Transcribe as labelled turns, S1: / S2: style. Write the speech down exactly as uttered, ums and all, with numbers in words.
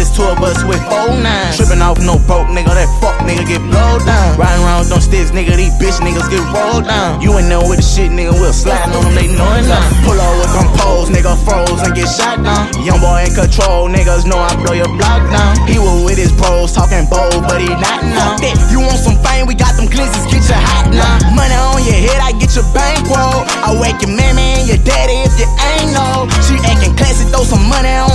S1: it's two of us with four nines. Tripping off no broke nigga, that fuck nigga get blowed down. Riding around with them sticks, nigga, these bitch niggas get rolled down. You ain't there with the shit, nigga, we'll slide on them, they know it now. Pull up with them poles, nigga, froze and get shot down. Young boy in control, niggas know I blow your block down. He was with his bros, talking bold, but he not now. Fuck that, you want some fame, we got them glizzies, get you hot now. Money on your head, I get your bankroll. I wake your mammy and your daddy if you ain't know. She acting classy, throw some money on